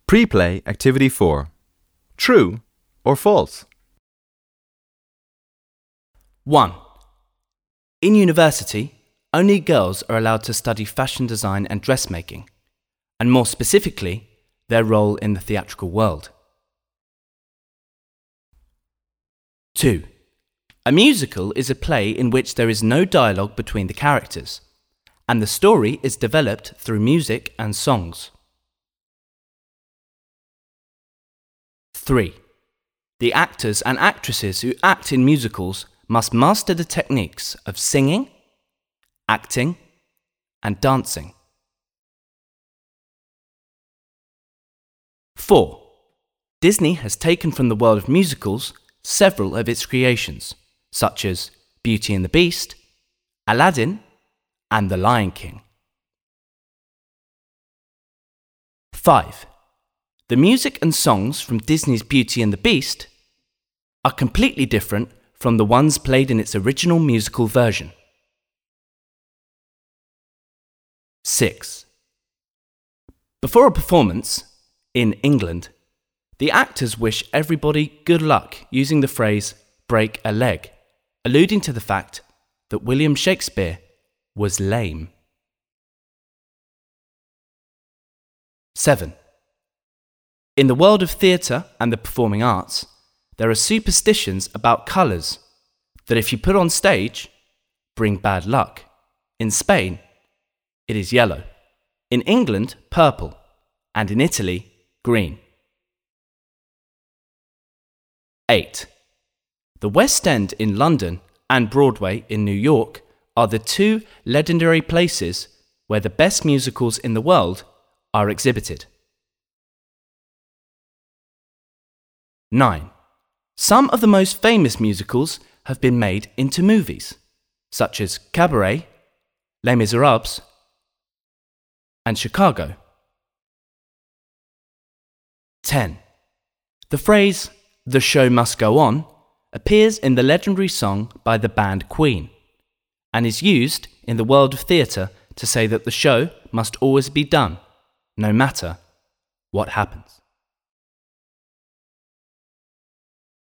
Pre-play Activity 4. True or false? 1. In university, only girls are allowed to study fashion design and dressmaking, and more specifically, their role in the theatrical world. 2. A musical is a play in which there is no dialogue between the characters, and the story is developed through music and songs. 3. The actors and actresses who act in musicals must master the techniques of singing, acting, and dancing. 4. Disney has taken from the world of musicals several of its creations, such as Beauty and the Beast, Aladdin, and The Lion King. 5. The music and songs from Disney's Beauty and the Beast are completely different from the ones played in its original musical version. 6. Before a performance, in England, the actors wish everybody good luck using the phrase break a leg, alluding to the fact that William Shakespeare was lame. 7. In the world of theatre and the performing arts, there are superstitions about colours that if you put on stage, bring bad luck. In Spain, it is yellow. In England, purple. And in Italy, green. 8. The West End in London and Broadway in New York are the two legendary places where the best musicals in the world are exhibited. 9. Some of the most famous musicals have been made into movies, such as Cabaret, Les Miserables, and Chicago. 10. The phrase, "The show must go on," appears in the legendary song by the band Queen, and is used in the world of theatre to say that the show must always be done, no matter what happens.